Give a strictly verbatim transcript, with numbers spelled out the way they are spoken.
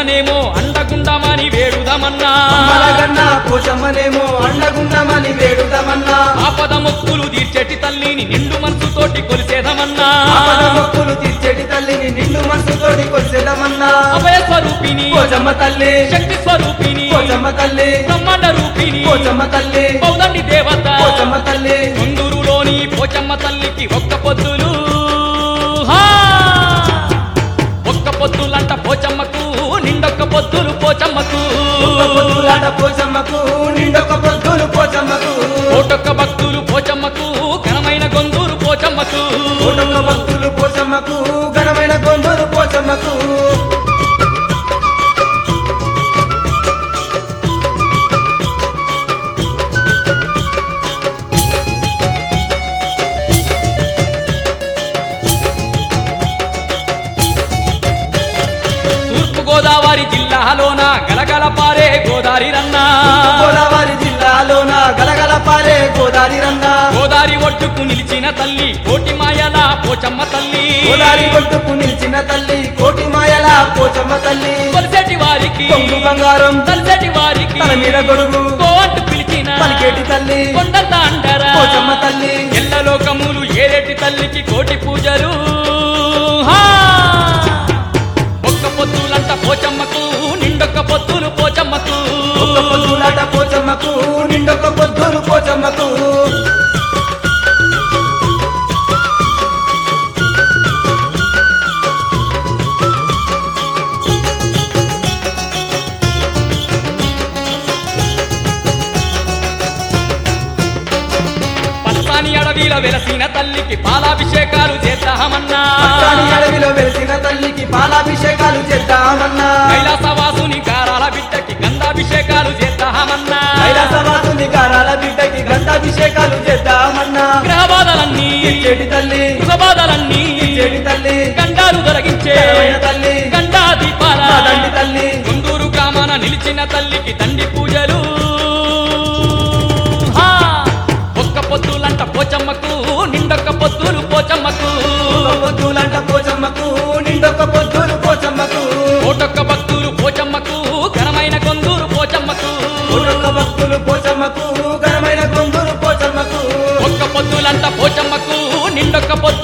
పోచమ్మనేమో అండగుండమని వేడుదమన్నా అమ్మలగన్న పోచమ్మనేమో అండగుండమని వేడుదమన్నా ఆపద మొక్కులు తీర్చెటి తల్లిని నిండు మనసుతోటి కొలిసేదమన్నా ఆపద మొక్కులు తీర్చేటి తల్లిని నిండు మనసుతోటి కొలిసేదమన్నా అభయ స్వరూపిణి పోచమ్మ తల్లి శక్తి స్వరూపిణి పోచమ్మ తల్లి బ్రహ్మాండ రూపిణి పోచమ్మ తల్లి పౌదండి దేవత పోచమ్మ తల్లి కొందూరులోని పోచమ్మ తల్లికి ఒక్క పొద్దులు హా! ఒక్క పొద్దులంట పోచమ్మకు నిండొక్క పొద్దులు పోచమ్మకు ఒక్క పొద్దులాట పోచమ్మకు నిండొక పొద్దులు పోచమ్మకు కోటొక్క భక్తులు పోచమ్మకు ఘనమైన గొందూరు పోచమ్మకు కోటొక్క భక్తులు పోచమ్మకు ఘనమైన గొంతులు పోచమ్మకు తూర్పు గోదావరి జిల్లాలోన గలగల పారే గోదారి రన్నా గోదావరి జిల్లాలోన గలగల పారే గోదావరి రన్నా గోదారి ఒడ్డుకు నిలిచిన తల్లి కోటి మాయల పోచమ్మ తల్లి గోదావరి ఒడ్డుకు నిలిచిన తల్లి కోటి మాయల పోచమ్మ తల్లి కొలిసేటి వారికి కొంగు బంగారం తలసేటి వారికి తల మీద గొడుగు కో అంటూ పిలిచిన పలికేటి తల్లి కొండంత అంటారా పోచమ్మ తల్లి ఎల్ల లోకములు ఏరేటి తల్లికి కోటి పూజలు హా! ఒక్క పొద్దులంట పోచమ్మకు నిండొక్క పొద్దులు పోచమ్మకు ఒక్క పొద్దులాట పోచమ్మకు నిండొక పొద్దులు పోచమ్మకు పచ్చాని అడవిలో వెలసిన తల్లికి పాలాభిషేకాలు చేద్దామన్నా పచ్చని అడవిలో వెలిసిన తల్లికి పాలాభిషేకాలు చేద్దామన్నా కైలాసవాసుని కారాల బిడ్డకి గంధాభిషేకాలు చేద్దామన్నా కైలాసవాసుని కారాల బిడ్డకి గంధాభిషేకాలు చేద్దామన్నా గ్రహబాధలన్నీ చెడి తల్లి సుఖబాధలన్నీ చెడి తల్లి గండాలు తొలగించే ఘనమైన తల్లి గండా దీపాల మా దండి తల్లి గుంటూరు గ్రామాన నిలిచిన తల్లికి దండి పూజలు హా! ఒక్క పొద్దులంట పోచమ్మకు నిండొక్క పొద్దులు పోచమ్మకు ఒక్క పొద్దులంట పోచమ్మకు నిండొక పొద్దులు పోచమ్మకు కోటొక్క భక్తులు పోచమ్మకు ఘనమైన గొందూరు పోచమ్మకు ఒక్క భక్తులు పోచమ్మకు ఘనమైన గొంతులు పోచమ్మకు ఒక్క పొద్దులంట పోచమ్మకు నిండొక్క పొద్దు